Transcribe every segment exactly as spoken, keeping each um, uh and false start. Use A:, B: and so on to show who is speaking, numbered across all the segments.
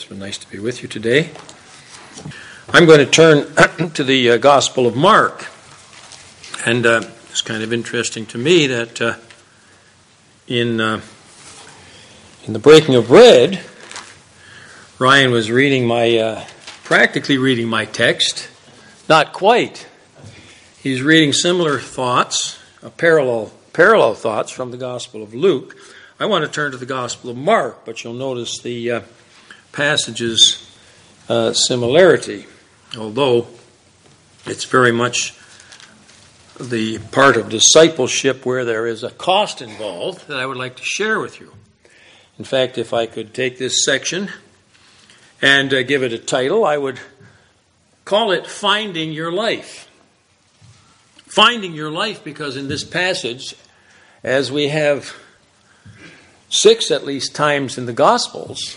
A: It's been nice to be with you today. I'm going to turn to the uh, Gospel of Mark. And uh, it's kind of interesting to me that uh, in, uh, in the breaking of bread, Ryan was reading my, uh, practically reading my text. Not quite. He's reading similar thoughts, uh, parallel, parallel thoughts from the Gospel of Luke. I want to turn to the Gospel of Mark, but you'll notice the uh, passage's uh, similarity, although it's very much the part of discipleship where there is a cost involved that I would like to share with you. In fact, if I could take this section and uh, give it a title, I would call it Finding Your Life. Finding Your Life, because in this passage, as we have six at least times in the Gospels,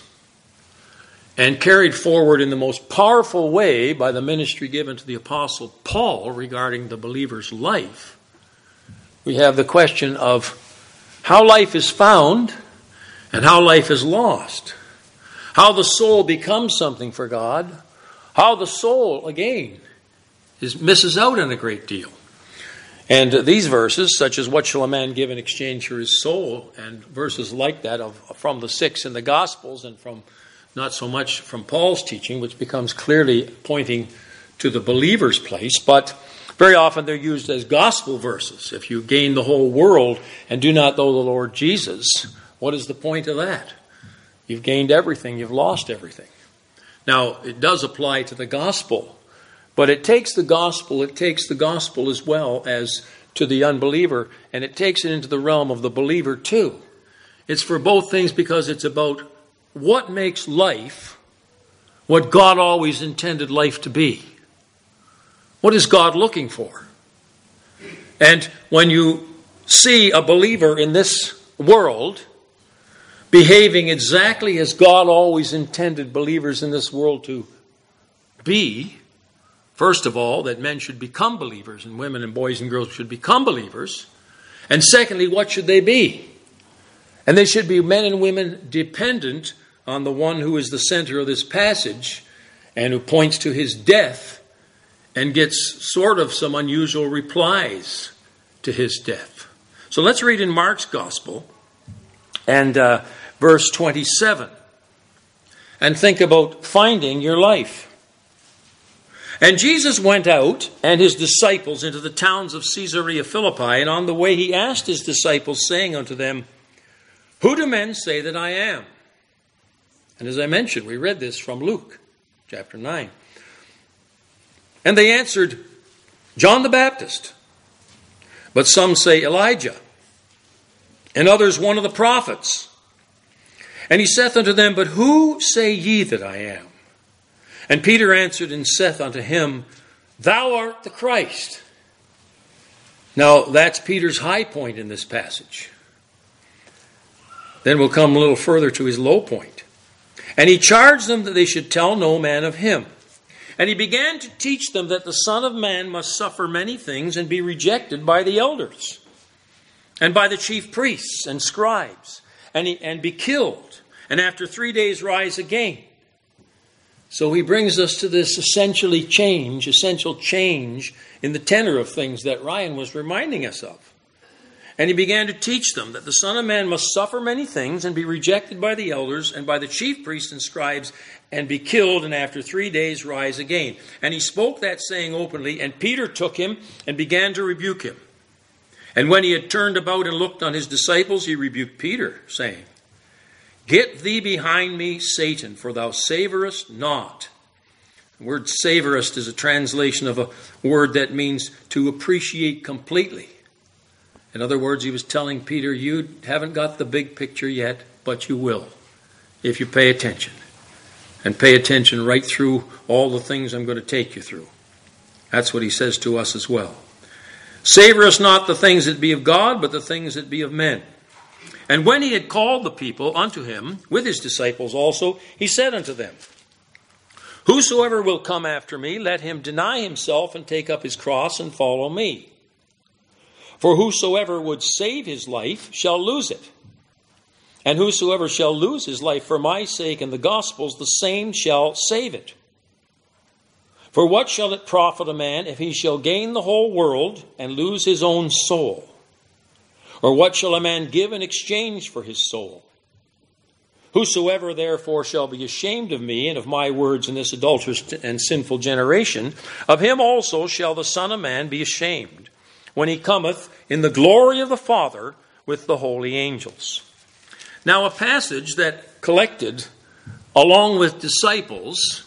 A: and carried forward in the most powerful way by the ministry given to the Apostle Paul regarding the believer's life, we have the question of how life is found and how life is lost. How the soul becomes something for God. How the soul, again, is misses out on a great deal. And these verses, such as what shall a man give in exchange for his soul, and verses like that of, from the six in the Gospels and from not so much from Paul's teaching, which becomes clearly pointing to the believer's place, but very often they're used as gospel verses. If you gain the whole world and do not know the Lord Jesus, what is the point of that? You've gained everything, you've lost everything. Now, it does apply to the gospel, but it takes the gospel, it takes the gospel as well as to the unbeliever, and it takes it into the realm of the believer too. It's for both things because it's about what makes life what God always intended life to be. What is God looking for? And when you see a believer in this world behaving exactly as God always intended believers in this world to be, first of all, that men should become believers and women and boys and girls should become believers. And secondly, what should they be? And they should be men and women dependent on the one who is the center of this passage and who points to his death and gets sort of some unusual replies to his death. So let's read in Mark's Gospel and uh, verse twenty-seven and think about finding your life. And Jesus went out and his disciples into the towns of Caesarea Philippi, and on the way he asked his disciples, saying unto them, Who do men say that I am? And as I mentioned, we read this from Luke chapter nine. And they answered, John the Baptist, but some say Elijah, and others one of the prophets. And he saith unto them, But who say ye that I am? And Peter answered and saith unto him, Thou art the Christ. Now that's Peter's high point in this passage. Then we'll come a little further to his low point. And he charged them that they should tell no man of him. And he began to teach them that the Son of Man must suffer many things and be rejected by the elders and by the chief priests and scribes and, he, and be killed, and after three days rise again. So he brings us to this essentially change, essential change in the tenor of things that Ryan was reminding us of. And he began to teach them that the Son of Man must suffer many things and be rejected by the elders and by the chief priests and scribes and be killed, and after three days rise again. And he spoke that saying openly, and Peter took him and began to rebuke him. And when he had turned about and looked on his disciples, he rebuked Peter, saying, Get thee behind me, Satan, for thou savorest not. The word savorest is a translation of a word that means to appreciate completely. In other words, he was telling Peter, you haven't got the big picture yet, but you will, if you pay attention. And pay attention right through all the things I'm going to take you through. That's what he says to us as well. Savor us not the things that be of God, but the things that be of men. And when he had called the people unto him, with his disciples also, he said unto them, Whosoever will come after me, let him deny himself and take up his cross and follow me. For whosoever would save his life shall lose it. And whosoever shall lose his life for my sake and the gospel's, the same shall save it. For what shall it profit a man if he shall gain the whole world and lose his own soul? Or what shall a man give in exchange for his soul? Whosoever therefore shall be ashamed of me and of my words in this adulterous and sinful generation, of him also shall the Son of Man be ashamed, when he cometh in the glory of the Father with the holy angels. Now, a passage that collected, along with disciples,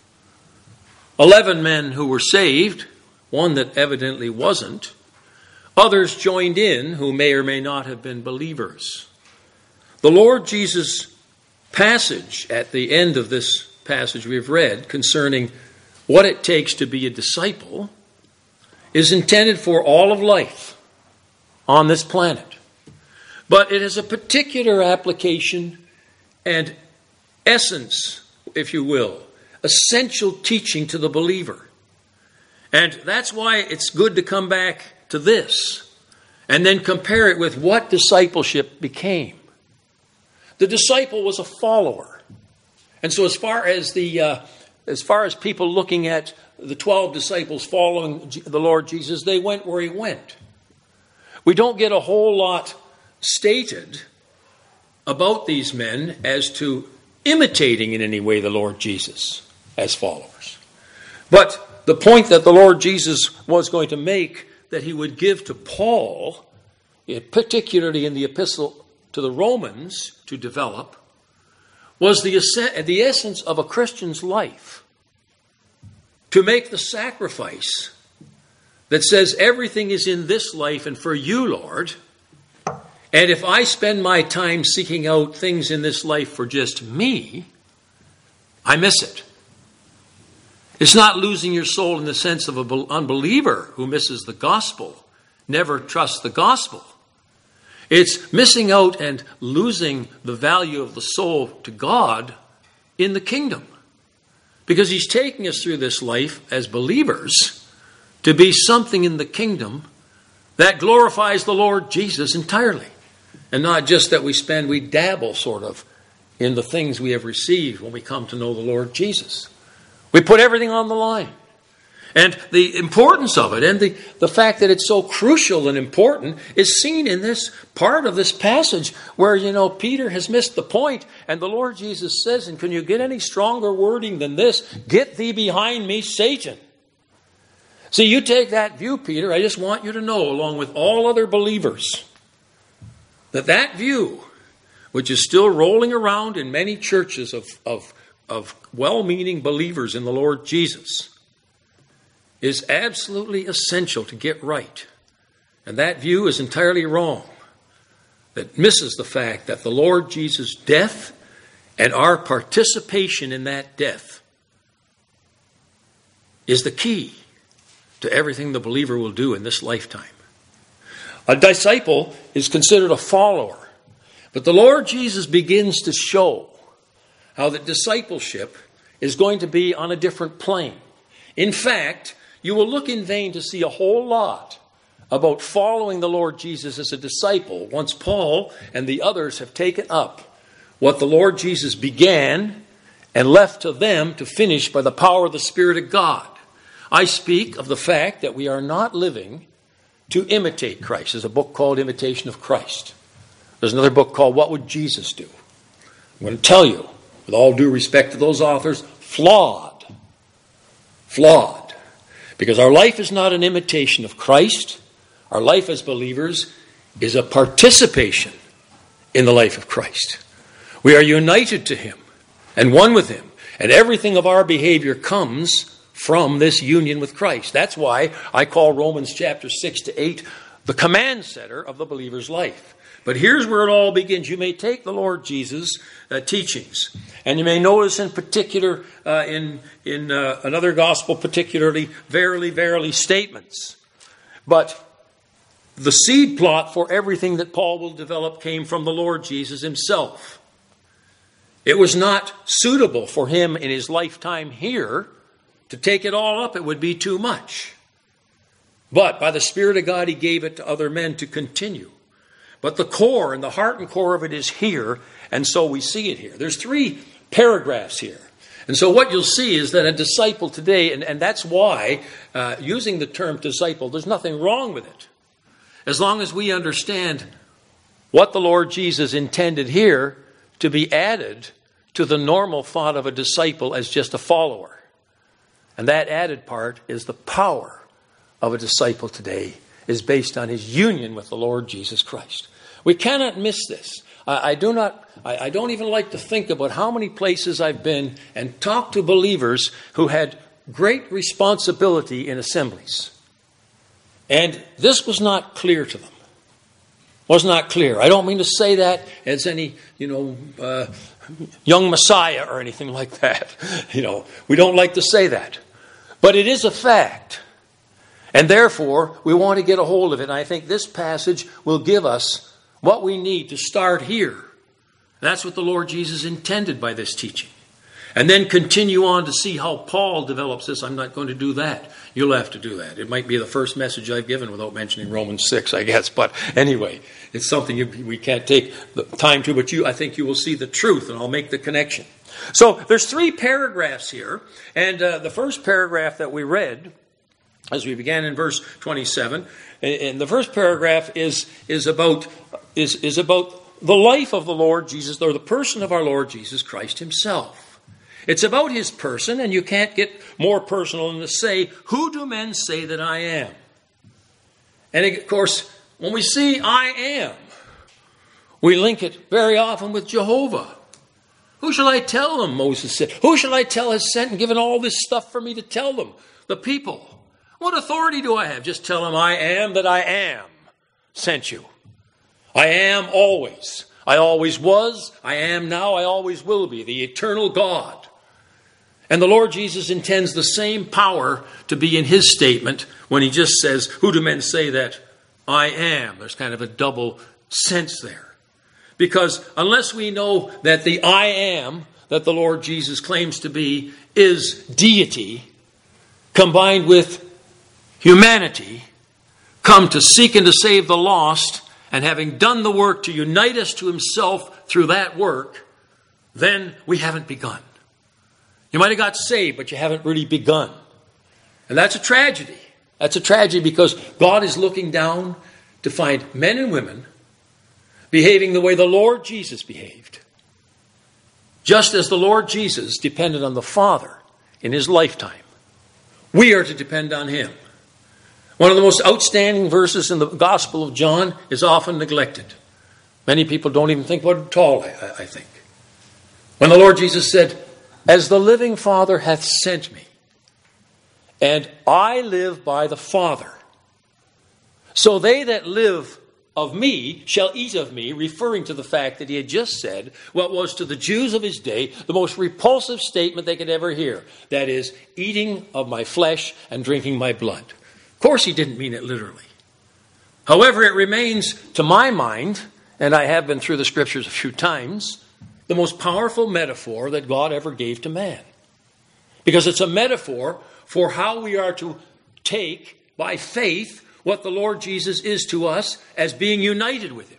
A: eleven men who were saved, one that evidently wasn't, others joined in who may or may not have been believers. The Lord Jesus' passage at the end of this passage we've read concerning what it takes to be a disciple is intended for all of life on this planet. But it has a particular application and essence, if you will, essential teaching to the believer. And that's why it's good to come back to this and then compare it with what discipleship became. The disciple was a follower. And so as far as the uh, as far as people looking at the twelve disciples following the Lord Jesus, they went where he went. We don't get a whole lot stated about these men as to imitating in any way the Lord Jesus as followers. But the point that the Lord Jesus was going to make, that he would give to Paul, particularly in the epistle to the Romans to develop, was the, the essence of a Christian's life. To make the sacrifice that says everything is in this life and for you, Lord, and if I spend my time seeking out things in this life for just me, I miss it. It's not losing your soul in the sense of an unbeliever who misses the gospel, never trusts the gospel. It's missing out and losing the value of the soul to God in the kingdom. Because he's taking us through this life as believers to be something in the kingdom that glorifies the Lord Jesus entirely. And not just that we spend, we dabble sort of in the things we have received when we come to know the Lord Jesus. We put everything on the line. And the importance of it and the, the fact that it's so crucial and important is seen in this part of this passage where, you know, Peter has missed the point and the Lord Jesus says, and can you get any stronger wording than this? Get thee behind me, Satan. See, you take that view, Peter. I just want you to know, along with all other believers, that that view, which is still rolling around in many churches of, of, of well-meaning believers in the Lord Jesus, is absolutely essential to get right. And that view is entirely wrong. That misses the fact that the Lord Jesus' death and our participation in that death is the key to everything the believer will do in this lifetime. A disciple is considered a follower. But the Lord Jesus begins to show how that discipleship is going to be on a different plane. In fact, you will look in vain to see a whole lot about following the Lord Jesus as a disciple once Paul and the others have taken up what the Lord Jesus began and left to them to finish by the power of the Spirit of God. I speak of the fact that we are not living to imitate Christ. There's a book called Imitation of Christ. There's another book called What Would Jesus Do? I'm going to tell you, with all due respect to those authors, flawed. Flawed. Because our life is not an imitation of Christ. Our life as believers is a participation in the life of Christ. We are united to him and one with him. And everything of our behavior comes from this union with Christ. That's why I call Romans chapter six to eight the command setter of the believer's life. But here's where it all begins. You may take the Lord Jesus' uh, teachings, and you may notice in particular, uh, in, in uh, another gospel particularly, verily, verily statements. But the seed plot for everything that Paul will develop came from the Lord Jesus himself. It was not suitable for him in his lifetime here to take it all up. It would be too much. But by the Spirit of God, he gave it to other men to continue. But the core and the heart and core of it is here, And so we see it here. There's three paragraphs here. And so what you'll see is that a disciple today, and, and that's why uh, using the term disciple, there's nothing wrong with it. As long as we understand what the Lord Jesus intended here to be added to the normal thought of a disciple as just a follower. And that added part is the power of a disciple today is based on his union with the Lord Jesus Christ. We cannot miss this. I, I do not. I, I don't even like to think about how many places I've been and talked to believers who had great responsibility in assemblies, and this was not clear to them. Was not clear. I don't mean to say that as any, you know, uh, young Messiah or anything like that. You know, we don't like to say that, but it is a fact. And therefore, we want to get a hold of it. And I think this passage will give us what we need to start here. That's what the Lord Jesus intended by this teaching. And then continue on to see how Paul develops this. I'm not going to do that. You'll have to do that. It might be the first message I've given without mentioning Romans six, I guess. But anyway, it's something you, we can't take the time to. But you, I think you will see the truth, and I'll make the connection. So there's three paragraphs here. And uh, the first paragraph that we read, as we began in verse twenty-seven, and the first paragraph is is about is is about the life of the Lord Jesus, or the person of our Lord Jesus Christ himself. It's about his person, and you can't get more personal than to say, "Who do men say that I am?" And of course, when we see "I am," we link it very often with Jehovah. Who shall I tell them? Moses said. Who shall I tell has sent and given all this stuff for me to tell them? The people. What authority do I have? Just tell them I am that I am sent you. I am always. I always was. I am now. I always will be. The eternal God. And the Lord Jesus intends the same power to be in his statement when he just says, who do men say that I am? There's kind of a double sense there. Because unless we know that the I am that the Lord Jesus claims to be is deity combined with humanity, come to seek and to save the lost, and having done the work to unite us to himself through that work, then we haven't begun. You might have got saved, but you haven't really begun. And that's a tragedy. That's a tragedy because God is looking down to find men and women behaving the way the Lord Jesus behaved. Just as the Lord Jesus depended on the Father in his lifetime, we are to depend on him. One of the most outstanding verses in the Gospel of John is often neglected. Many people don't even think about it at all, I, I think. When the Lord Jesus said, as the living Father hath sent me, and I live by the Father, so they that live of me shall eat of me, referring to the fact that he had just said what was to the Jews of his day the most repulsive statement they could ever hear. That is, eating of my flesh and drinking my blood. Of course he didn't mean it literally. However, it remains, to my mind, and I have been through the scriptures a few times, the most powerful metaphor that God ever gave to man. Because it's a metaphor for how we are to take, by faith, what the Lord Jesus is to us as being united with him.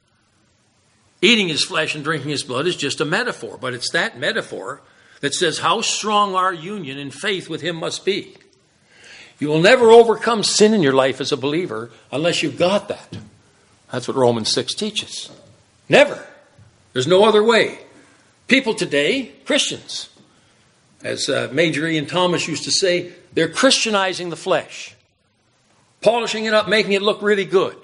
A: Eating his flesh and drinking his blood is just a metaphor, but it's that metaphor that says how strong our union in faith with him must be. You will never overcome sin in your life as a believer unless you've got that. That's what Romans six teaches. Never. There's no other way. People today, Christians, as uh, Major Ian Thomas used to say, they're Christianizing the flesh. Polishing it up, making it look really good.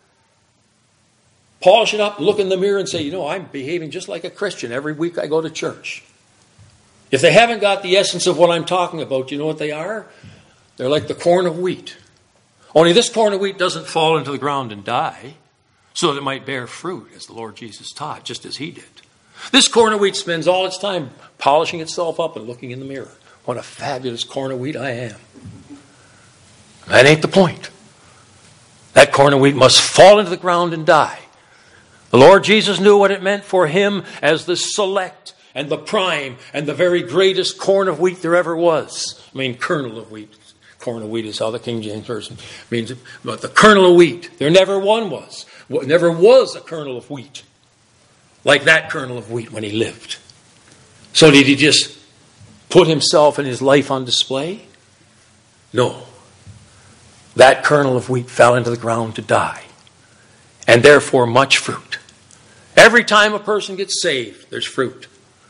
A: Polish it up, look in the mirror and say, you know, I'm behaving just like a Christian every week I go to church. If they haven't got the essence of what I'm talking about, you know what they are? They're like the corn of wheat. Only this corn of wheat doesn't fall into the ground and die, so that it might bear fruit, as the Lord Jesus taught, just as he did. This corn of wheat spends all its time polishing itself up and looking in the mirror. What a fabulous corn of wheat I am. That ain't the point. That corn of wheat must fall into the ground and die. The Lord Jesus knew what it meant for him as the select and the prime and the very greatest corn of wheat there ever was. I mean, kernel of wheat. Corn of wheat is how the King James Version means it. But the kernel of wheat. There never one was. Never was a kernel of wheat. like that kernel of wheat when he lived. So did he just put himself and his life on display? No. That kernel of wheat fell into the ground to die, and therefore much fruit. Every time a person gets saved, there's fruit.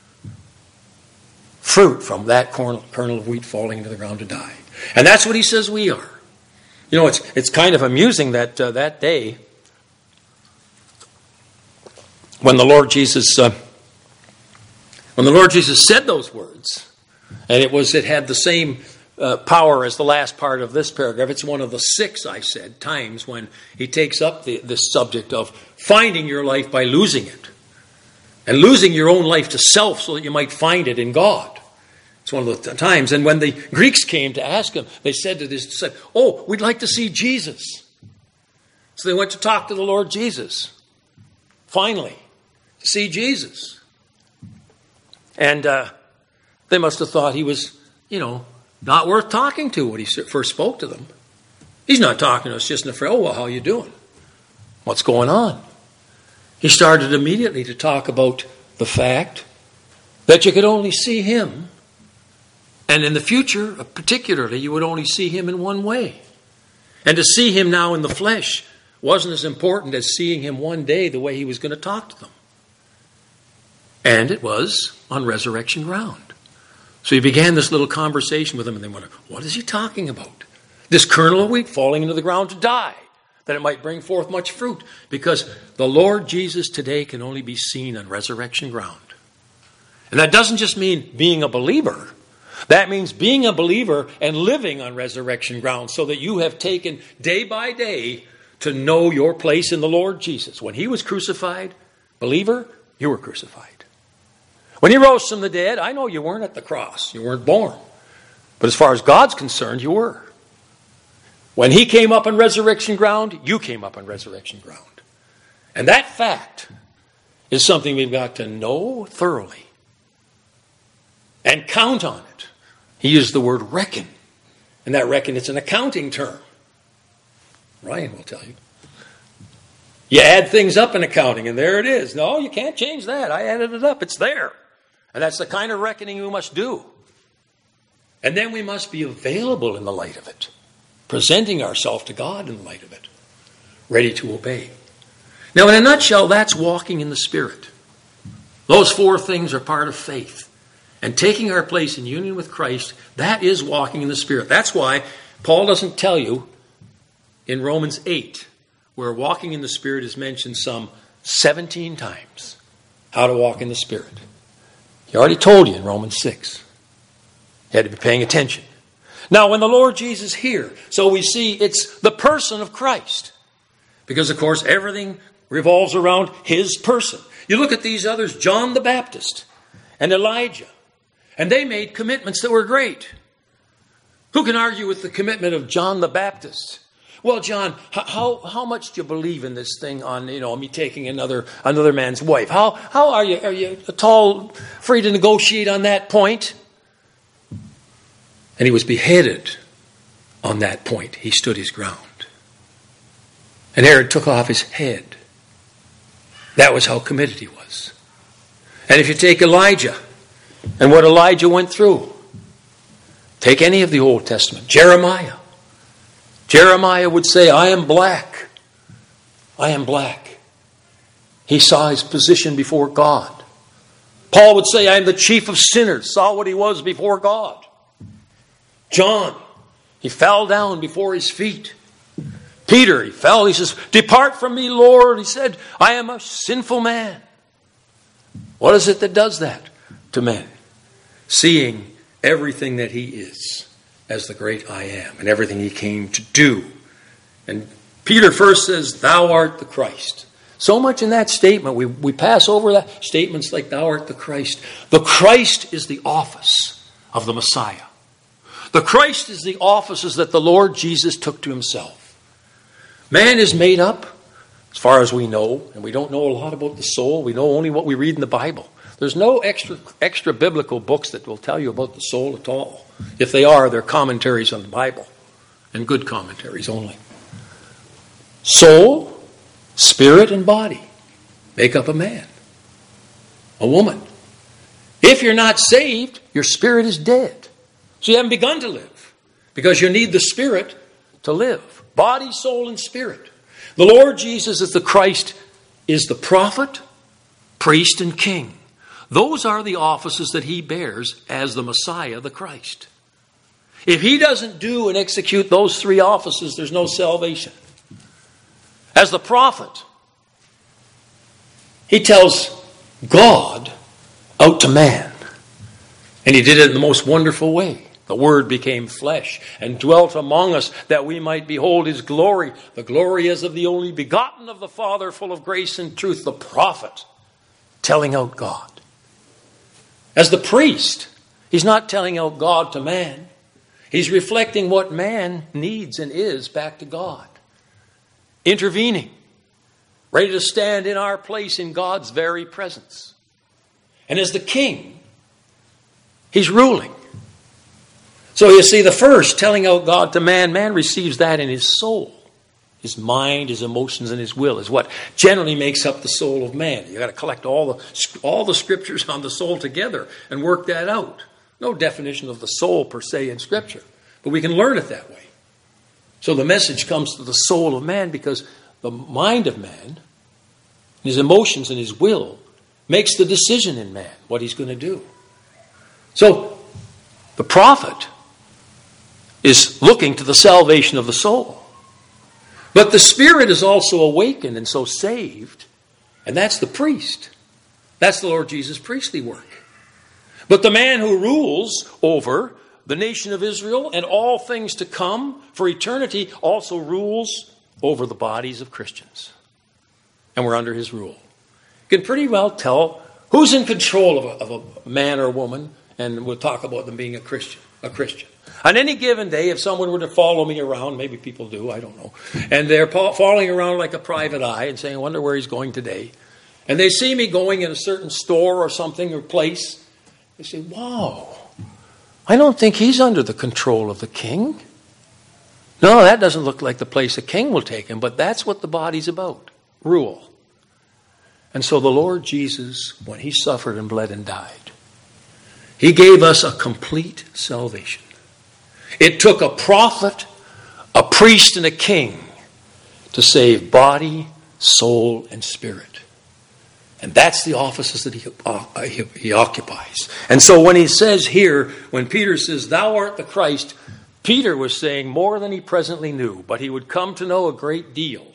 A: Fruit from that kernel, kernel of wheat falling into the ground to die. And that's what he says we are. You know, it's it's kind of amusing that uh, that day when the Lord Jesus uh, when the Lord Jesus said those words, and it was it had the same uh, power as the last part of this paragraph. It's one of the six, I said, times when he takes up the, this subject of finding your life by losing it, and losing your own life to self so that you might find it in God. It's one of the times. And when the Greeks came to ask him, they said to this, said, "Oh, we'd like to see Jesus." So they went to talk to the Lord Jesus. Finally, to see Jesus. And uh, they must have thought he was, you know, not worth talking to when he first spoke to them. He's not talking to us just in the front. "Oh, well, how you doing? What's going on?" He started immediately to talk about the fact that you could only see him. And in the future, particularly, you would only see him in one way. And to see him now in the flesh wasn't as important as seeing him one day the way he was going to talk to them. And it was on resurrection ground. So he began this little conversation with them, and they wondered, what is he talking about? This kernel of wheat falling into the ground to die, that it might bring forth much fruit. Because the Lord Jesus today can only be seen on resurrection ground. And that doesn't just mean being a believer. That means being a believer and living on resurrection ground so that you have taken day by day to know your place in the Lord Jesus. When he was crucified, believer, you were crucified. When he rose from the dead, I know you weren't at the cross. You weren't born. But as far as God's concerned, you were. When he came up on resurrection ground, you came up on resurrection ground. And that fact is something we've got to know thoroughly. And count on it. He used the word reckon. And that reckon, it's an accounting term. Ryan will tell you. You add things up in accounting, and there it is. No, you can't change that. I added it up. It's there. And that's the kind of reckoning we must do. And then we must be available in the light of it. Presenting ourselves to God in the light of it. Ready to obey. Now, in a nutshell, that's walking in the Spirit. Those four things are part of faith. And taking our place in union with Christ, that is walking in the Spirit. That's why Paul doesn't tell you in Romans eight, where walking in the Spirit is mentioned some seventeen times, how to walk in the Spirit. He already told you in Romans six. You had to be paying attention. Now, when the Lord Jesus here, so we see it's the person of Christ. Because, of course, everything revolves around his person. You look at these others, John the Baptist and Elijah. And they made commitments that were great. Who can argue with the commitment of John the Baptist? Well, John, how how much do you believe in this thing on, you know, me taking another another man's wife? How how are you are you at all free to negotiate on that point? And he was beheaded on that point. He stood his ground. And Herod took off his head. That was how committed he was. And if you take Elijah, and what Elijah went through. Take any of the Old Testament. Jeremiah. Jeremiah would say, I am black. I am black. He saw his position before God. Paul would say, I am the chief of sinners. Saw what he was before God. John, he fell down before his feet. Peter, he fell. He says, depart from me, Lord. He said, I am a sinful man. What is it that does that to men? Seeing everything that he is as the great I am and everything he came to do. And Peter first says, thou art the Christ. So much in that statement, we, we pass over that. Statements like thou art the Christ. The Christ is the office of the Messiah. The Christ is the offices that the Lord Jesus took to himself. Man is made up, as far as we know, and we don't know a lot about the soul. We know only what we read in the Bible. There's no extra extra biblical books that will tell you about the soul at all. If they are, they're commentaries on the Bible, and good commentaries only. Soul, spirit, and body make up a man. a woman. If you're not saved, your spirit is dead. So you haven't begun to live because you need the Spirit to live. Body, soul, and spirit. The Lord Jesus is the Christ, is the prophet, priest, and king. Those are the offices that he bears as the Messiah, the Christ. If he doesn't do and execute those three offices, there's no salvation. As the prophet, he tells God out to man. And he did it in the most wonderful way. The Word became flesh and dwelt among us that we might behold his glory. The glory as of the only begotten of the Father, full of grace and truth. The prophet telling out God. As the priest, he's not telling out God to man. He's reflecting what man needs and is back to God. Intervening. Ready to stand in our place in God's very presence. And as the king, he's ruling. So you see, the first, telling out God to man, man receives that in his soul. His mind, his emotions, and his will is what generally makes up the soul of man. You've got to collect all the, all the scriptures on the soul together and work that out. No definition of the soul per se in Scripture, but we can learn it that way. So the message comes to the soul of man because the mind of man, his emotions and his will, makes the decision in man what he's going to do. So the prophet is looking to the salvation of the soul. But the spirit is also awakened and so saved, and that's the priest. That's the Lord Jesus' priestly work. But the man who rules over the nation of Israel and all things to come for eternity also rules over the bodies of Christians. And we're under his rule. You can pretty well tell who's in control of a, of a man or woman, and we'll talk about them being a Christian. A Christian. On any given day, if someone were to follow me around, maybe people do, I don't know, and they're following around like a private eye and saying, I wonder where he's going today, and they see me going in a certain store or something or place, they say, wow, I don't think he's under the control of the king. No, that doesn't look like the place a king will take him, but that's what the body's about, rule. And so the Lord Jesus, when he suffered and bled and died, he gave us a complete salvation. It took a prophet, a priest, and a king to save body, soul, and spirit. And that's the offices that he, uh, he, he occupies. And so when he says here, when Peter says, thou art the Christ, Peter was saying more than he presently knew, but he would come to know a great deal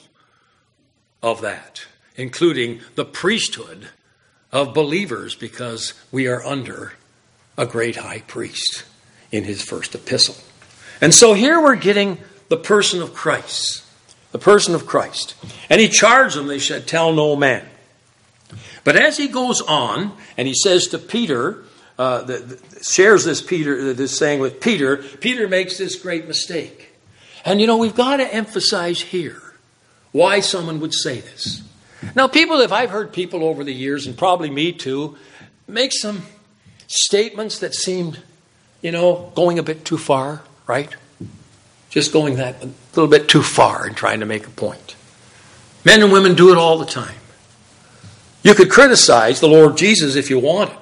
A: of that, including the priesthood of believers, because we are under a great high priest in his first epistle. And so here we're getting the person of Christ. The person of Christ. And he charged them, they should tell no man. But as he goes on, and he says to Peter, uh, the, the, shares this Peter, this saying with Peter, Peter makes this great mistake. And you know, we've got to emphasize here why someone would say this. Now people, if I've heard people over the years, and probably me too, make some statements that seemed, you know, going a bit too far, right? Just going that a little bit too far and trying to make a point. Men and women do it all the time. You could criticize the Lord Jesus if you wanted.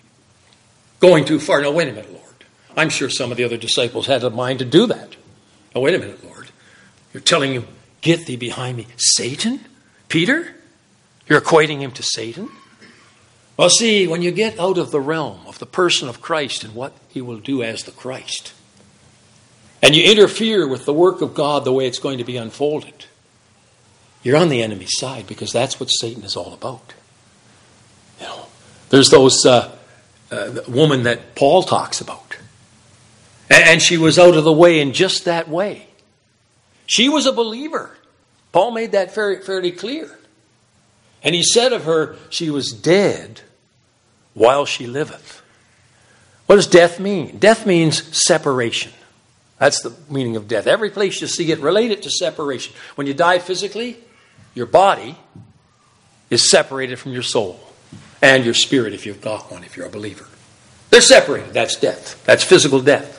A: Going too far. Now, wait a minute, Lord. I'm sure some of the other disciples had a mind to do that. Now, wait a minute, Lord. You're telling him, get thee behind me. Satan? Peter? You're equating him to Satan? Well, see, when you get out of the realm of the person of Christ and what he will do as the Christ, and you interfere with the work of God the way it's going to be unfolded, you're on the enemy's side, because that's what Satan is all about. You know, there's those uh, uh, woman that Paul talks about, and, and she was out of the way in just that way. She was a believer. Paul made that fairly, fairly clear. And he said of her, she was dead while she liveth. What does death mean? Death means separation. That's the meaning of death. Every place you see it, relate it to separation. When you die physically, your body is separated from your soul. And your spirit, if you've got one, if you're a believer. They're separated. That's death. That's physical death.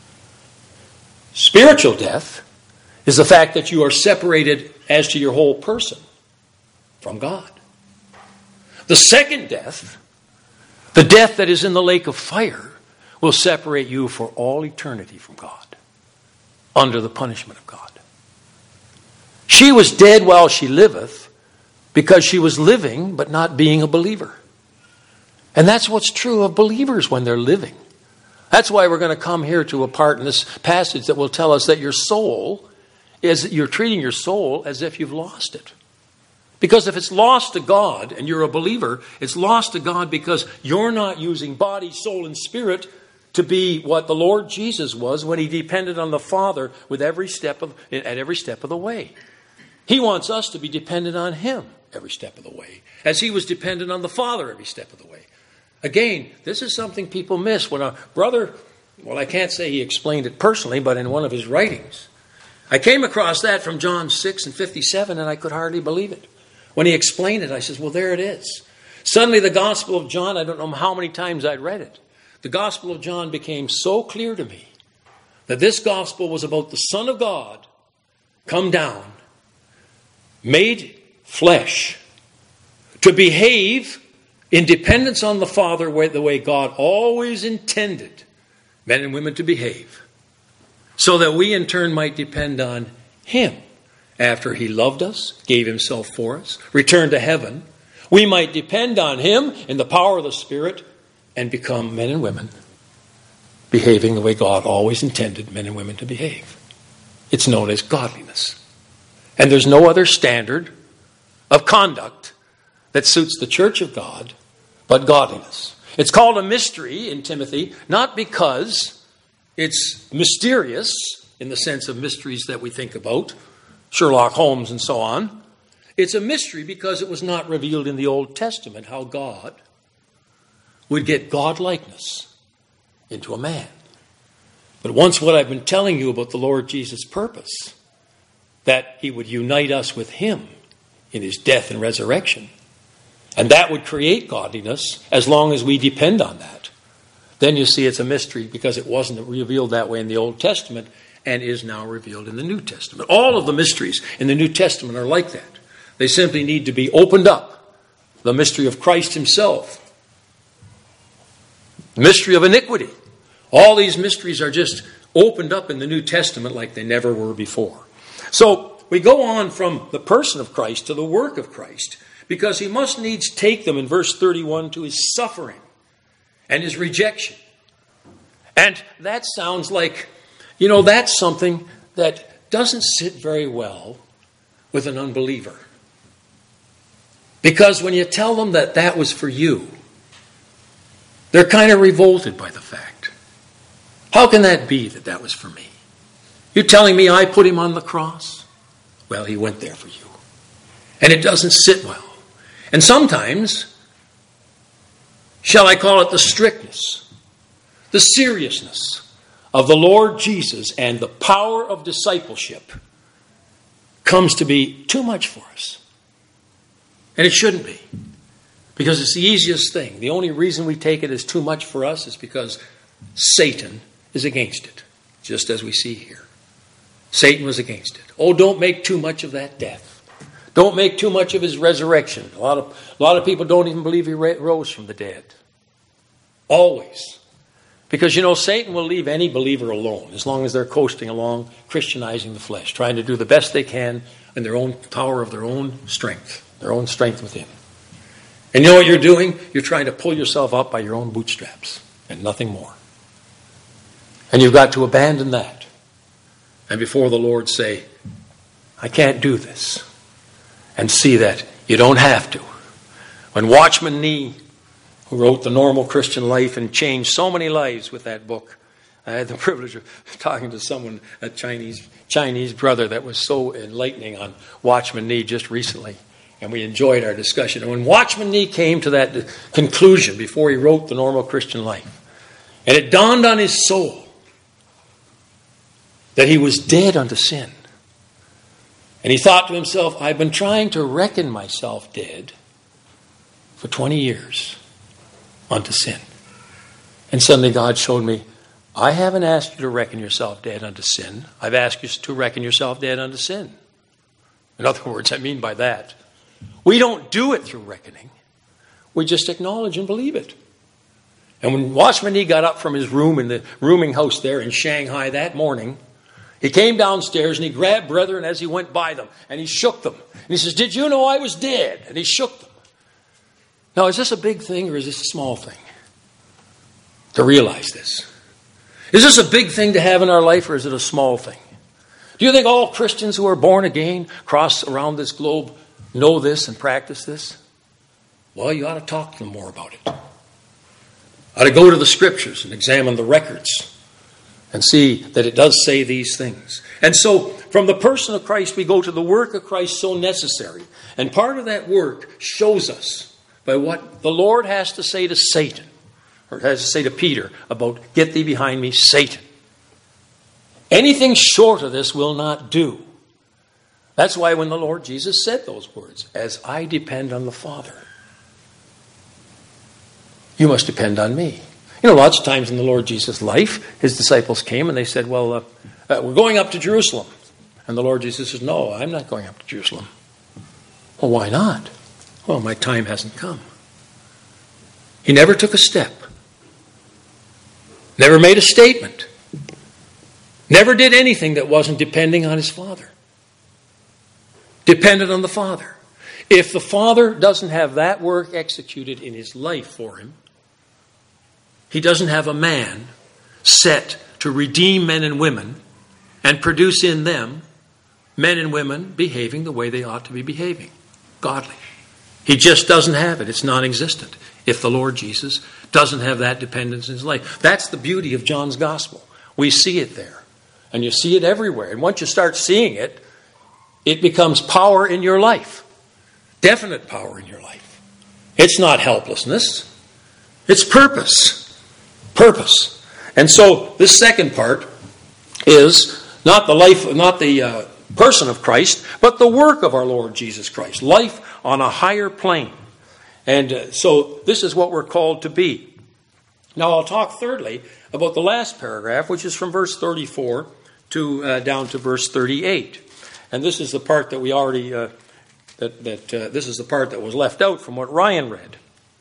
A: Spiritual death is the fact that you are separated as to your whole person from God. The second death The death that is in the lake of fire will separate you for all eternity from God, under the punishment of God. She was dead while she liveth, because she was living but not being a believer. And that's what's true of believers when they're living. That's why we're going to come here to a part in this passage that will tell us that your soul is, you're treating your soul as if you've lost it. Because if it's lost to God and you're a believer, it's lost to God because you're not using body, soul, and spirit to be what the Lord Jesus was when he depended on the Father with every step of, at every step of the way. He wants us to be dependent on him every step of the way, as he was dependent on the Father every step of the way. Again, this is something people miss. When a brother, well, I can't say he explained it personally, but in one of his writings, I came across that from John six and fifty-seven, and I could hardly believe it. When he explained it, I says, well, there it is. Suddenly the Gospel of John, I don't know how many times I'd read it, the Gospel of John became so clear to me that this Gospel was about the Son of God come down, made flesh, to behave in dependence on the Father the way God always intended men and women to behave, so that we in turn might depend on him. After he loved us, gave himself for us, returned to heaven, we might depend on him in the power of the Spirit and become men and women behaving the way God always intended men and women to behave. It's known as godliness. And there's no other standard of conduct that suits the church of God but godliness. It's called a mystery in Timothy, not because it's mysterious in the sense of mysteries that we think about, Sherlock Holmes and so on. It's a mystery because it was not revealed in the Old Testament how God would get godlikeness into a man. But once what I've been telling you about the Lord Jesus' purpose, that he would unite us with him in his death and resurrection, and that would create godliness as long as we depend on that, then you see it's a mystery because it wasn't revealed that way in the Old Testament and is now revealed in the New Testament. All of the mysteries in the New Testament are like that. They simply need to be opened up. The mystery of Christ himself. The mystery of iniquity. All these mysteries are just opened up in the New Testament like they never were before. So we go on from the person of Christ to the work of Christ, because he must needs take them in verse thirty-one to his suffering and his rejection. And that sounds like, you know, that's something that doesn't sit very well with an unbeliever. Because when you tell them that that was for you, they're kind of revolted by the fact. How can that be that that was for me? You're telling me I put him on the cross? Well, he went there for you. And it doesn't sit well. And sometimes, shall I call it the strictness, the seriousness of the Lord Jesus and the power of discipleship comes to be too much for us. And it shouldn't be. Because it's the easiest thing. The only reason we take it as too much for us is because Satan is against it. Just as we see here. Satan was against it. Oh, don't make too much of that death. Don't make too much of his resurrection. A lot of, a lot of people don't even believe he rose from the dead. Always. Because, you know, Satan will leave any believer alone as long as they're coasting along, Christianizing the flesh, trying to do the best they can in their own power of their own strength, their own strength within. And you know what you're doing? You're trying to pull yourself up by your own bootstraps and nothing more. And you've got to abandon that. And before the Lord say, I can't do this. And see that you don't have to. When Watchman Nee, who wrote The Normal Christian Life and changed so many lives with that book, I had the privilege of talking to someone, a Chinese Chinese brother that was so enlightening on Watchman Nee just recently. And we enjoyed our discussion. And when Watchman Nee came to that conclusion before he wrote The Normal Christian Life, and it dawned on his soul that he was dead unto sin. And he thought to himself, I've been trying to reckon myself dead for twenty years unto sin. And suddenly God showed me, I haven't asked you to reckon yourself dead unto sin. I've asked you to reckon yourself dead unto sin. In other words, I mean by that, we don't do it through reckoning. We just acknowledge and believe it. And when Watchman Nee got up from his room in the rooming house there in Shanghai that morning, he came downstairs and he grabbed brethren as he went by them and he shook them. And he says, "Did you know I was dead?" And he shook them. Now, is this a big thing or is this a small thing? To realize this. Is this a big thing to have in our life or is it a small thing? Do you think all Christians who are born again, cross around this globe, know this and practice this? Well, you ought to talk to them more about it. Ought to go to the scriptures and examine the records and see that it does say these things. And so, from the person of Christ, we go to the work of Christ so necessary. And part of that work shows us by what the Lord has to say to Satan, or has to say to Peter about, "Get thee behind me, Satan." Anything short of this will not do. That's why when the Lord Jesus said those words, "As I depend on the Father, you must depend on me." You know, lots of times in the Lord Jesus' life, his disciples came and they said, "Well, uh, uh, we're going up to Jerusalem." And the Lord Jesus says, "No, I'm not going up to Jerusalem." "Well, why not?" "Well, my time hasn't come." He never took a step. Never made a statement. Never did anything that wasn't depending on his Father. Dependent on the Father. If the Father doesn't have that work executed in his life for him, he doesn't have a man set to redeem men and women and produce in them men and women behaving the way they ought to be behaving. Godly. He just doesn't have it. It's non-existent. If the Lord Jesus doesn't have that dependence in his life. That's the beauty of John's gospel. We see it there. And you see it everywhere. And once you start seeing it, it becomes power in your life. Definite power in your life. It's not helplessness. It's purpose. Purpose. And so this second part is not the life, not the uh, person of Christ, but the work of our Lord Jesus Christ. Life on a higher plane. And uh, so this is what we're called to be. Now I'll talk thirdly about the last paragraph, which is from verse thirty-four to uh, down to verse thirty-eight. And this is the part that we already, uh, that, that uh, this is the part that was left out from what Ryan read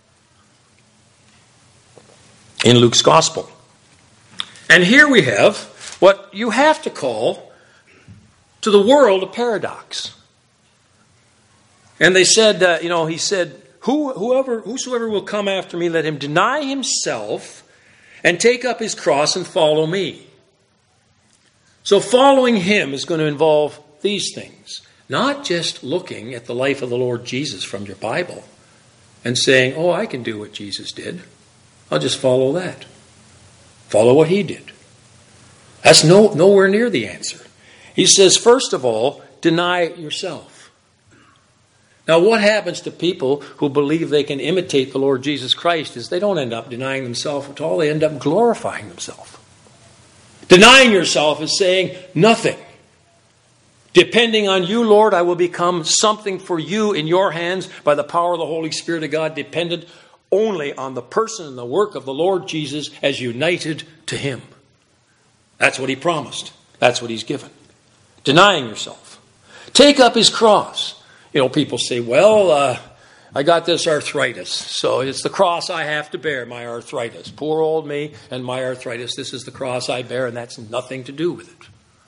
A: in Luke's Gospel. And here we have what you have to call to the world a paradox. And they said, uh, you know, he said, Who, whoever, whosoever will come after me, let him deny himself and take up his cross and follow me. So following him is going to involve these things. Not just looking at the life of the Lord Jesus from your Bible and saying, "Oh, I can do what Jesus did. I'll just follow that." Follow what he did. That's no, nowhere near the answer. He says, first of all, deny yourself. Now, what happens to people who believe they can imitate the Lord Jesus Christ is they don't end up denying themselves at all. They end up glorifying themselves. Denying yourself is saying nothing. Depending on you, Lord, I will become something for you in your hands by the power of the Holy Spirit of God, dependent only on the person and the work of the Lord Jesus as united to him. That's what he promised. That's what he's given. Denying yourself. Take up his cross. You know, people say, well, uh, I got this arthritis, so it's the cross I have to bear, my arthritis. Poor old me and my arthritis. This is the cross I bear, and that's nothing to do with it.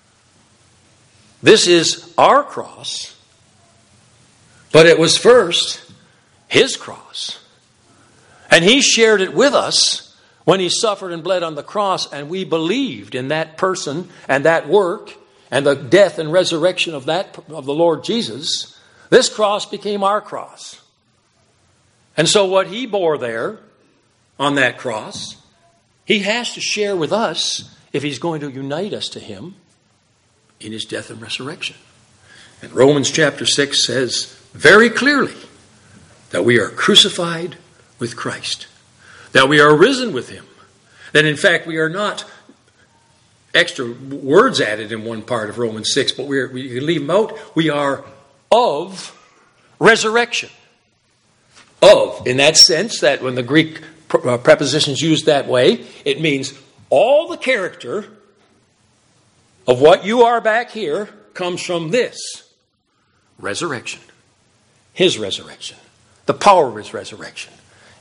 A: This is our cross, but it was first his cross. And he shared it with us when he suffered and bled on the cross, and we believed in that person and that work and the death and resurrection of that of the Lord Jesus. This cross became our cross. And so what he bore there on that cross, he has to share with us if he's going to unite us to him in his death and resurrection. And Romans chapter six says very clearly that we are crucified with Christ, that we are risen with him, that in fact we are not extra words added in one part of Romans six, but we're, we can leave them out. We are of resurrection. Of, in that sense, that when the Greek preposition is used that way, it means all the character of what you are back here comes from this resurrection. His resurrection. The power of his resurrection.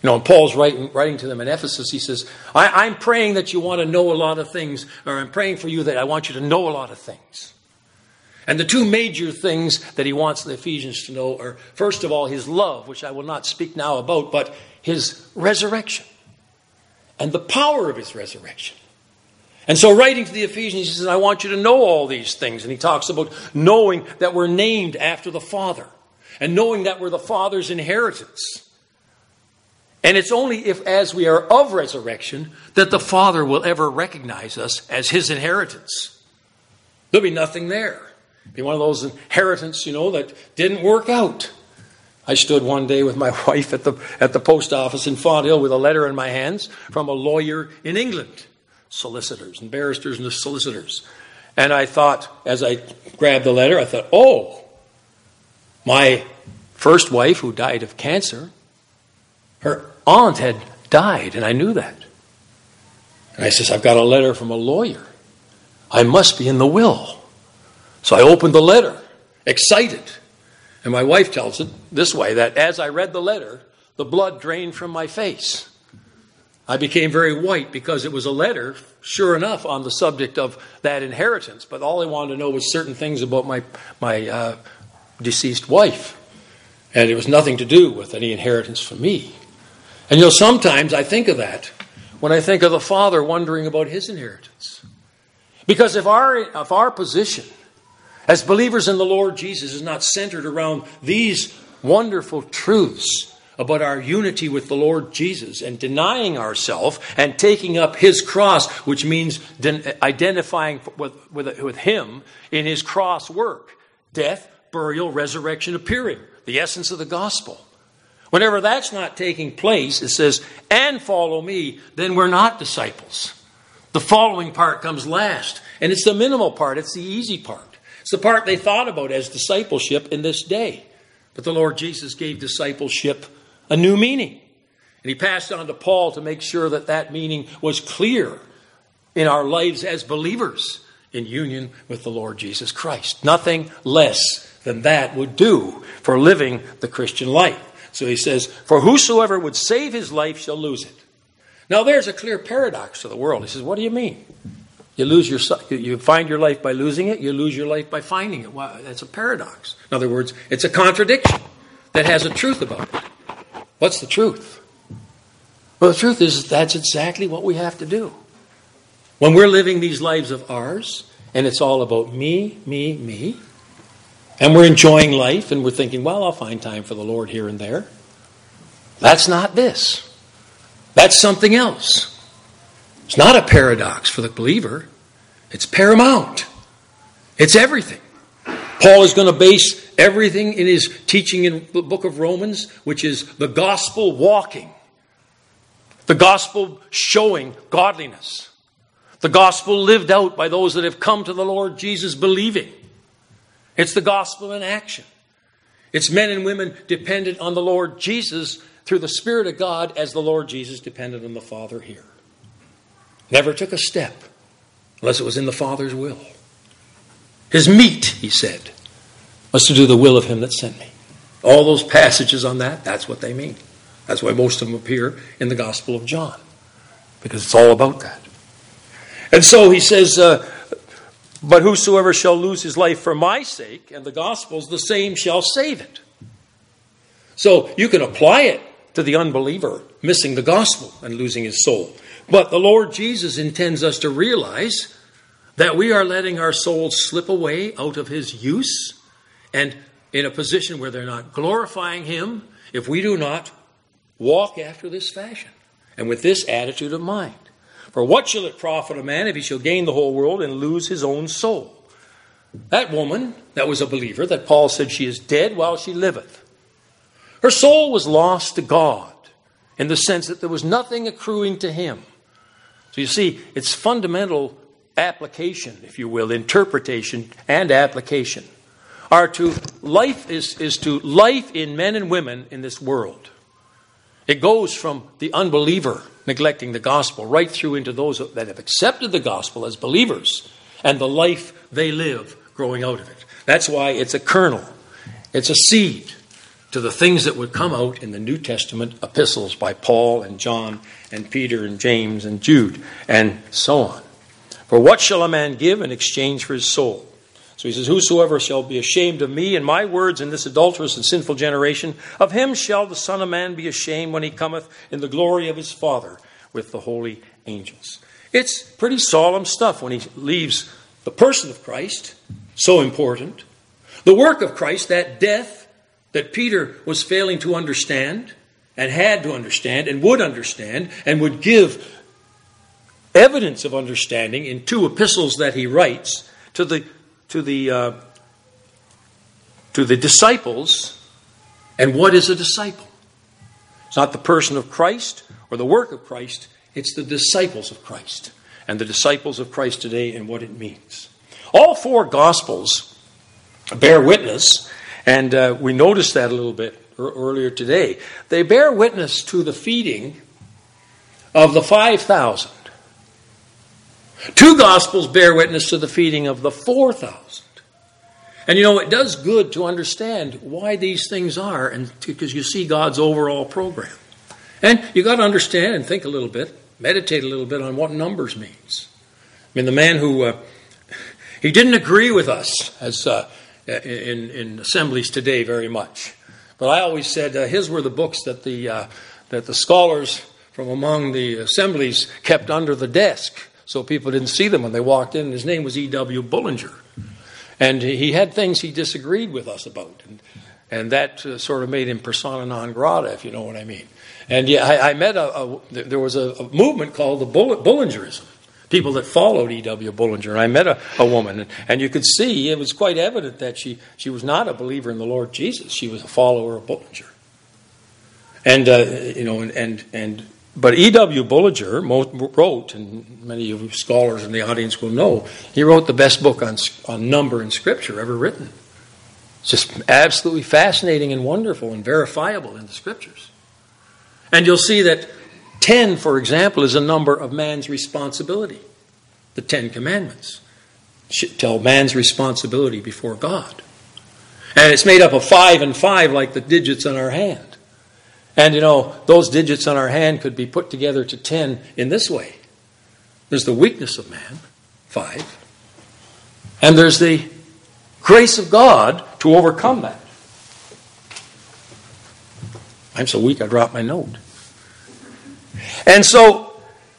A: You know, and Paul's writing, writing to them in Ephesus, he says, I, I'm praying that you want to know a lot of things, or I'm praying for you that I want you to know a lot of things. And the two major things that he wants the Ephesians to know are, first of all, his love, which I will not speak now about, but his resurrection and the power of his resurrection. And so writing to the Ephesians, he says, I want you to know all these things. And he talks about knowing that we're named after the Father and knowing that we're the Father's inheritance. And it's only if, as we are of resurrection, that the Father will ever recognize us as his inheritance. There'll be nothing there. It'll be one of those inheritance, you know, that didn't work out. I stood one day with my wife at the at the post office in Fonthill with a letter in my hands from a lawyer in England. Solicitors and barristers and the solicitors. And I thought, as I grabbed the letter, I thought, oh, my first wife who died of cancer, her aunt had died, and I knew that. And I says, I've got a letter from a lawyer. I must be in the will. So I opened the letter, excited. And my wife tells it this way, that as I read the letter, the blood drained from my face. I became very white because it was a letter, sure enough, on the subject of that inheritance. But all I wanted to know was certain things about my, my uh, deceased wife. And it was nothing to do with any inheritance for me. And you know, sometimes I think of that when I think of the Father wondering about his inheritance. Because if our, if our position as believers in the Lord Jesus is not centered around these wonderful truths about our unity with the Lord Jesus and denying ourselves and taking up his cross, which means identifying with, with, with him in his cross work, death, burial, resurrection, appearing, the essence of the gospel. Whenever that's not taking place, it says, and follow me, then we're not disciples. The following part comes last, and it's the minimal part, it's the easy part. It's the part they thought about as discipleship in this day. But the Lord Jesus gave discipleship a new meaning. And he passed on to Paul to make sure that that meaning was clear in our lives as believers in union with the Lord Jesus Christ. Nothing less than that would do for living the Christian life. So he says, for whosoever would save his life shall lose it. Now there's a clear paradox to the world. He says, what do you mean? You lose your, you find your life by losing it, you lose your life by finding it. Wow, that's a paradox. In other words, it's a contradiction that has a truth about it. What's the truth? Well, the truth is that's exactly what we have to do. When we're living these lives of ours, and it's all about me, me, me, and we're enjoying life, and we're thinking, well, I'll find time for the Lord here and there. That's not this. That's something else. It's not a paradox for the believer. It's paramount. It's everything. Paul is going to base everything in his teaching in the book of Romans, which is the gospel walking. The gospel showing godliness. The gospel lived out by those that have come to the Lord Jesus believing. It's the gospel in action. It's men and women dependent on the Lord Jesus through the Spirit of God as the Lord Jesus depended on the Father here. Never took a step unless it was in the Father's will. His meat, he said, was to do the will of him that sent me. All those passages on that, that's what they mean. That's why most of them appear in the Gospel of John, because it's all about that. And so he says, uh, but whosoever shall lose his life for my sake and the gospel's, the same shall save it. So you can apply it to the unbeliever missing the gospel and losing his soul. But the Lord Jesus intends us to realize that we are letting our souls slip away out of his use and in a position where they're not glorifying him if we do not walk after this fashion and with this attitude of mind. For what shall it profit a man if he shall gain the whole world and lose his own soul? That woman that was a believer, that Paul said she is dead while she liveth. Her soul was lost to God in the sense that there was nothing accruing to him. So you see, it's fundamental application, if you will, interpretation and application, are to life is, is to life in men and women in this world. It goes from the unbeliever neglecting the gospel right through into those that have accepted the gospel as believers and the life they live growing out of it. That's why it's a kernel. It's a seed to the things that would come out in the New Testament epistles by Paul and John and Peter and James and Jude and so on. For what shall a man give in exchange for his soul? So he says, whosoever shall be ashamed of me and my words in this adulterous and sinful generation, of him shall the Son of Man be ashamed when he cometh in the glory of his Father with the holy angels. It's pretty solemn stuff when he leaves the person of Christ, so important, the work of Christ, that death that Peter was failing to understand and had to understand and would understand and would give evidence of understanding in two epistles that he writes to the to the uh, to the disciples. And what is a disciple? It's not the person of Christ or the work of Christ. It's the disciples of Christ and the disciples of Christ today and what it means. All four Gospels bear witness, and uh, we noticed that a little bit earlier today. They bear witness to the feeding of the five thousand. Two Gospels bear witness to the feeding of the four thousand. And you know, it does good to understand why these things are, and because you see God's overall program. And you got to understand and think a little bit, meditate a little bit on what numbers means. I mean, the man who uh, he didn't agree with us as uh, in in assemblies today very much, but I always said uh, his were the books that the uh, that the scholars from among the assemblies kept under the desk, so people didn't see them when they walked in. His name was E W Bullinger. And he had things he disagreed with us about. And, and that uh, sort of made him persona non grata, if you know what I mean. And yeah, I, I met a, a, there was a, a movement called the Bull, Bullingerism. People that followed E W Bullinger. And I met a, a woman, and, and you could see, it was quite evident that she, she was not a believer in the Lord Jesus. She was a follower of Bullinger. And, uh, you know, and, and, and But E W Bullinger wrote, and many of you scholars in the audience will know, he wrote the best book on, on number in Scripture ever written. It's just absolutely fascinating and wonderful and verifiable in the Scriptures. And you'll see that ten, for example, is a number of man's responsibility. The Ten Commandments tell man's responsibility before God. And it's made up of five and five like the digits on our hand. And, you know, those digits on our hand could be put together to ten in this way. There's the weakness of man, five. And there's the grace of God to overcome that. I'm so weak I dropped my note. And so,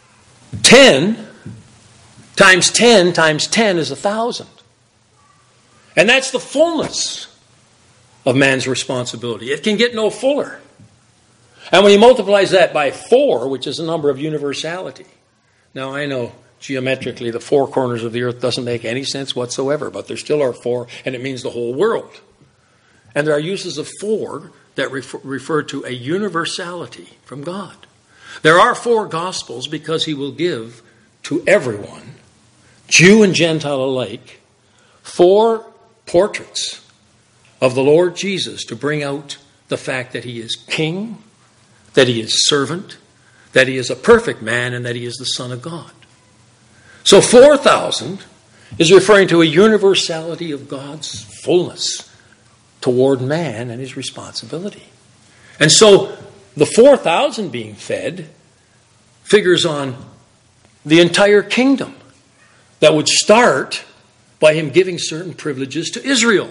A: ten times ten times ten is a thousand. And that's the fullness of man's responsibility. It can get no fuller. And when he multiplies that by four, which is a number of universality. Now, I know geometrically the four corners of the earth doesn't make any sense whatsoever, but there still are four, and it means the whole world. And there are uses of four that refer, refer to a universality from God. There are four Gospels because he will give to everyone, Jew and Gentile alike, four portraits of the Lord Jesus to bring out the fact that he is king, that he is servant, that he is a perfect man, and that he is the Son of God. So four thousand is referring to a universality of God's fullness toward man and his responsibility. And so the four thousand being fed figures on the entire kingdom that would start by him giving certain privileges to Israel.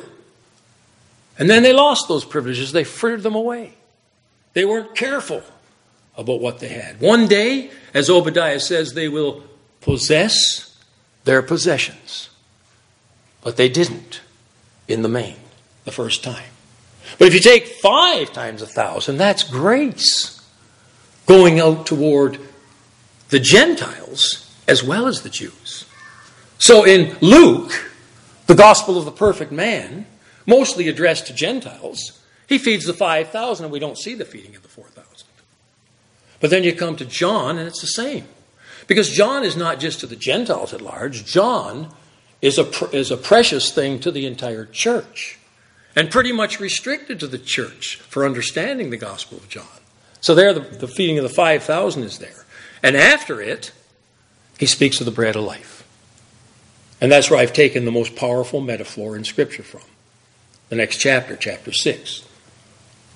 A: And then they lost those privileges. They frittered them away. They weren't careful about what they had. One day, as Obadiah says, they will possess their possessions. But they didn't in the main the first time. But if you take five times a thousand, that's grace going out toward the Gentiles as well as the Jews. So in Luke, the gospel of the perfect man, mostly addressed to Gentiles, he feeds the five thousand, and we don't see the feeding of the four thousand. But then you come to John, and it's the same. Because John is not just to the Gentiles at large. John is a, is a precious thing to the entire church. And pretty much restricted to the church for understanding the Gospel of John. So there, the, the feeding of the five thousand is there. And after it, he speaks of the bread of life. And that's where I've taken the most powerful metaphor in Scripture from. The next chapter, chapter six.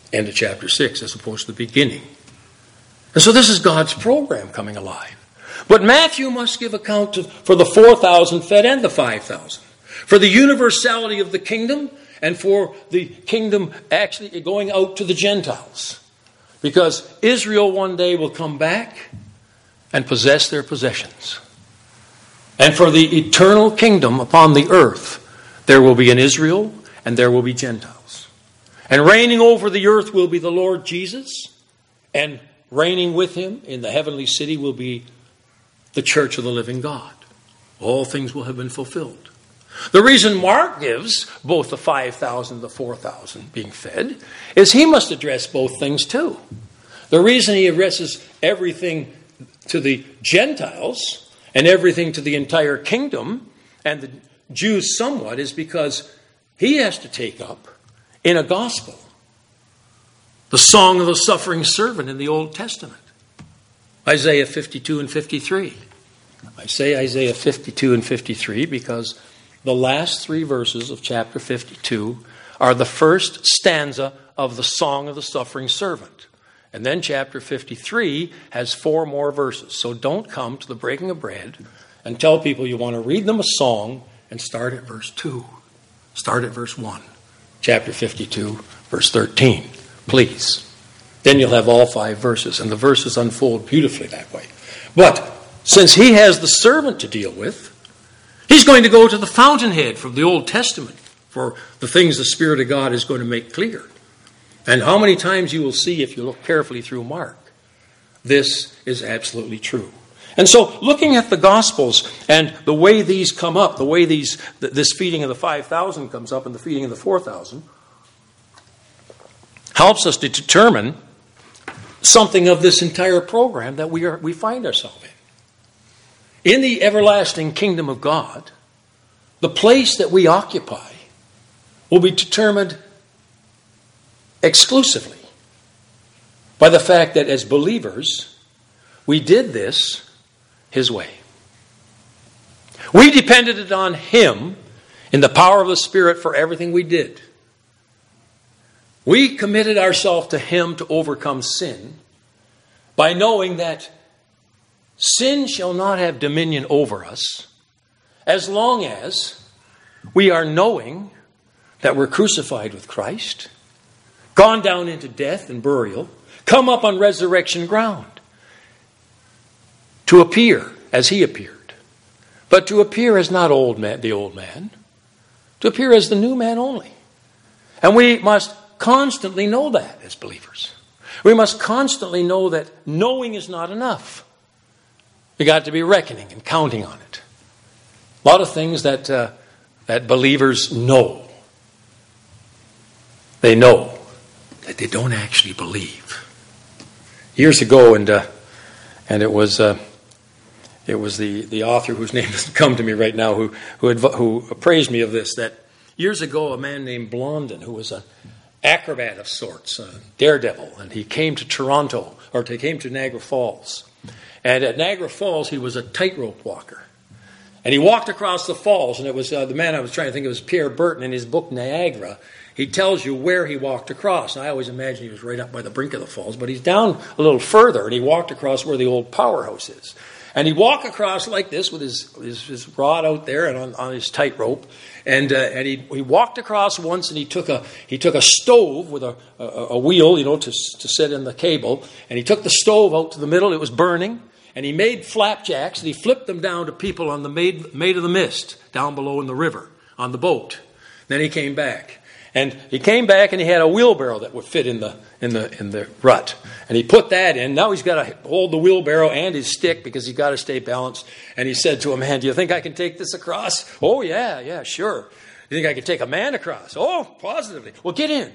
A: End of chapter six as opposed to the beginning. And so this is God's program coming alive. But Matthew must give account to, for the four thousand fed and the five thousand. For the universality of the kingdom and for the kingdom actually going out to the Gentiles. Because Israel one day will come back and possess their possessions. And for the eternal kingdom upon the earth, there will be an Israel and there will be Gentiles. And reigning over the earth will be the Lord Jesus. And reigning with him in the heavenly city will be the church of the living God. All things will have been fulfilled. The reason Mark gives both the five thousand and the four thousand being fed is he must address both things too. The reason he addresses everything to the Gentiles and everything to the entire kingdom and the Jews somewhat is because he has to take up in a gospel the song of the suffering servant in the Old Testament. Isaiah fifty-two and fifty-three. I say Isaiah fifty-two and fifty-three because the last three verses of chapter fifty-two are the first stanza of the song of the suffering servant. And then chapter fifty-three has four more verses. So don't come to the breaking of bread and tell people you want to read them a song and start at verse two. Start at verse one. Chapter fifty-two, verse thirteen. Please. Then you'll have all five verses. And the verses unfold beautifully that way. But since he has the servant to deal with, he's going to go to the fountainhead from the Old Testament for the things the Spirit of God is going to make clear. And how many times you will see if you look carefully through Mark, this is absolutely true. And so looking at the Gospels and the way these come up, the way these this feeding of the five thousand comes up and the feeding of the four thousand, helps us to determine something of this entire program that we are we find ourselves in. In the everlasting kingdom of God, the place that we occupy will be determined exclusively by the fact that as believers, we did this his way. We depended on him in the power of the Spirit for everything we did. We committed ourselves to him to overcome sin by knowing that sin shall not have dominion over us as long as we are knowing that we're crucified with Christ, gone down into death and burial, come up on resurrection ground to appear as he appeared. But to appear as not old man, the old man, to appear as the new man only. And we must constantly know that as believers. We must constantly know that knowing is not enough. We got to be reckoning and counting on it. A lot of things that uh, that believers know. They know that they don't actually believe. Years ago, and uh, and it was uh, it was the, the author whose name doesn't come to me right now who who adv- who appraised me of this. That years ago, a man named Blondin, who was an acrobat of sorts, a daredevil, and he came to Toronto or he came to Niagara Falls. And at Niagara Falls, he was a tightrope walker. And he walked across the falls, and it was uh, the man I was trying to think of was Pierre Burton in his book Niagara. He tells you where he walked across. And I always imagined he was right up by the brink of the falls, but he's down a little further, and he walked across where the old powerhouse is. And he walked across like this with his his, his rod out there and on, on his tightrope. And uh, and he he walked across once, and he took a he took a stove with a, a, a wheel, you know, to to sit in the cable. And he took the stove out to the middle. It was burning. And he made flapjacks, and he flipped them down to people on the Maid, Maid of the Mist, down below in the river, on the boat. Then he came back. And he came back, and he had a wheelbarrow that would fit in the in the in the rut. And he put that in. Now he's got to hold the wheelbarrow and his stick because he's got to stay balanced. And he said to a man, "Do you think I can take this across?" "Oh, yeah, yeah, sure." "You think I can take a man across?" "Oh, positively." "Well, get in."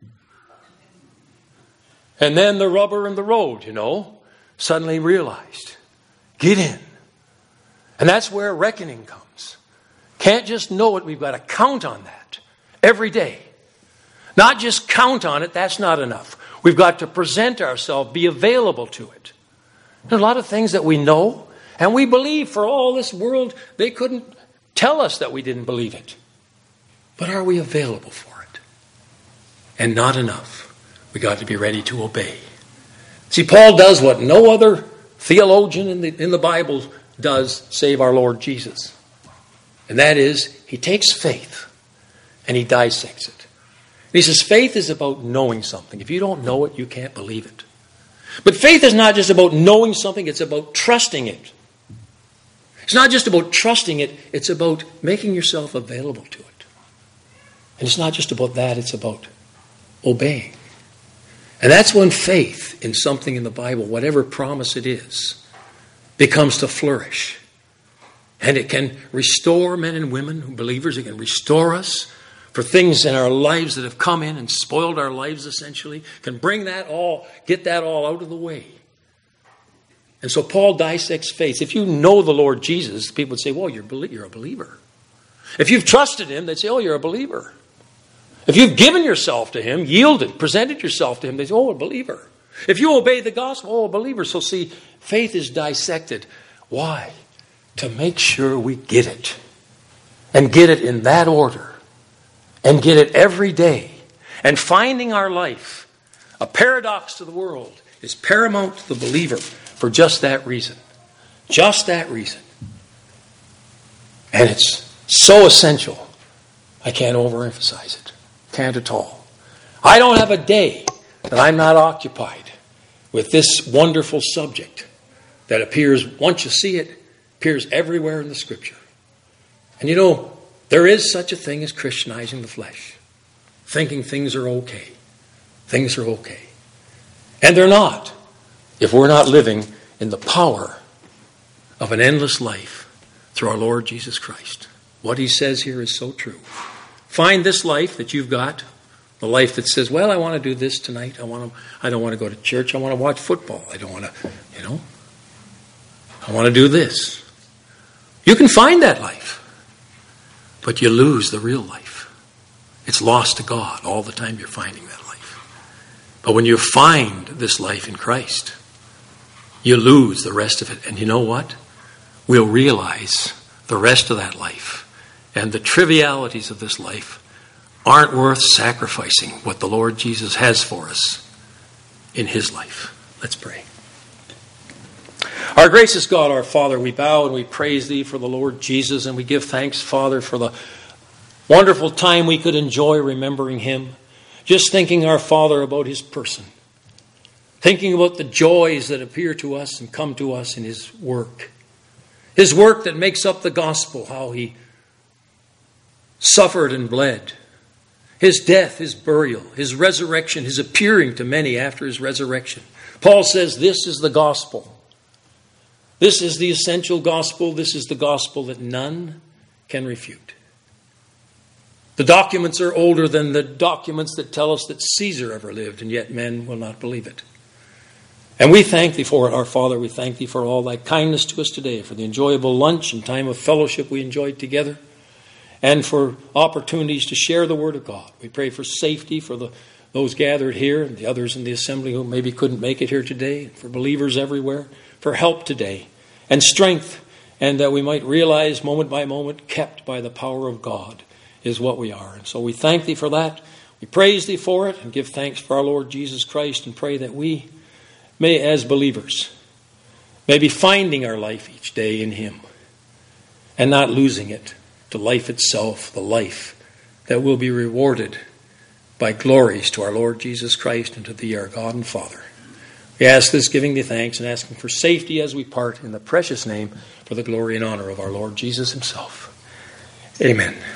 A: And then the rubber and the road, you know, suddenly realized, get in. And that's where reckoning comes. Can't just know it, we've got to count on that every day. Not just count on it, that's not enough. We've got to present ourselves, be available to it. There's a lot of things that we know and we believe. For all this world, they couldn't tell us that we didn't believe it. But are we available for it? And not enough. we got to be ready to obey. See, Paul does what no other theologian in the, in the Bible does save our Lord Jesus. And that is, he takes faith and he dissects it. And he says faith is about knowing something. If you don't know it, you can't believe it. But faith is not just about knowing something, it's about trusting it. It's not just about trusting it, it's about making yourself available to it. And it's not just about that, it's about obeying. And that's when faith in something in the Bible, whatever promise it is, becomes to flourish. And it can restore men and women, believers. It can restore us for things in our lives that have come in and spoiled our lives, essentially. Can bring that all, get that all out of the way. And so Paul dissects faith. If you know the Lord Jesus, people would say, well, you're, you're a believer. If you've trusted him, they'd say, oh, you're a believer. If you've given yourself to him, yielded, presented yourself to him, they say, oh, a believer. If you obey the gospel, oh, a believer. So see, faith is dissected. Why? To make sure we get it. And get it in that order. And get it every day. And finding our life, a paradox to the world, is paramount to the believer for just that reason. Just that reason. And it's so essential, I can't overemphasize it. Can't at all. I don't have a day that I'm not occupied with this wonderful subject that appears, once you see it, appears everywhere in the Scripture. And you know, there is such a thing as Christianizing the flesh. Thinking things are okay. Things are okay. And they're not, if we're not living in the power of an endless life through our Lord Jesus Christ. What he says here is so true. Find this life that you've got, the life that says, well, I want to do this tonight. I want to. I don't want to go to church. I want to watch football. I don't want to, you know. I want to do this. You can find that life, but you lose the real life. It's lost to God all the time you're finding that life. But when you find this life in Christ, you lose the rest of it. And you know what? We'll realize the rest of that life and the trivialities of this life aren't worth sacrificing what the Lord Jesus has for us in his life. Let's pray. Our gracious God, our Father, we bow and we praise thee for the Lord Jesus, and we give thanks, Father, for the wonderful time we could enjoy remembering him, just thinking, our Father, about his person, thinking about the joys that appear to us and come to us in his work, his work that makes up the gospel, how he suffered and bled, his death, his burial, his resurrection, his appearing to many after his resurrection. Paul says this is the gospel. This is the essential gospel. This is the gospel that none can refute. The documents are older than the documents that tell us that Caesar ever lived, and yet men will not believe it. And we thank thee for it, our Father. We thank thee for all thy kindness to us today, for the enjoyable lunch and time of fellowship we enjoyed together, and for opportunities to share the Word of God. We pray for safety for the, those gathered here and the others in the assembly who maybe couldn't make it here today, for believers everywhere, for help today and strength, and that we might realize moment by moment, kept by the power of God is what we are. And so we thank thee for that. We praise thee for it and give thanks for our Lord Jesus Christ, and pray that we may, as believers, may be finding our life each day in him and not losing it to life itself, the life that will be rewarded by glories to our Lord Jesus Christ and to thee, our God and Father. We ask this, giving thee thanks and asking for safety as we part, in the precious name, for the glory and honor of our Lord Jesus himself. Amen.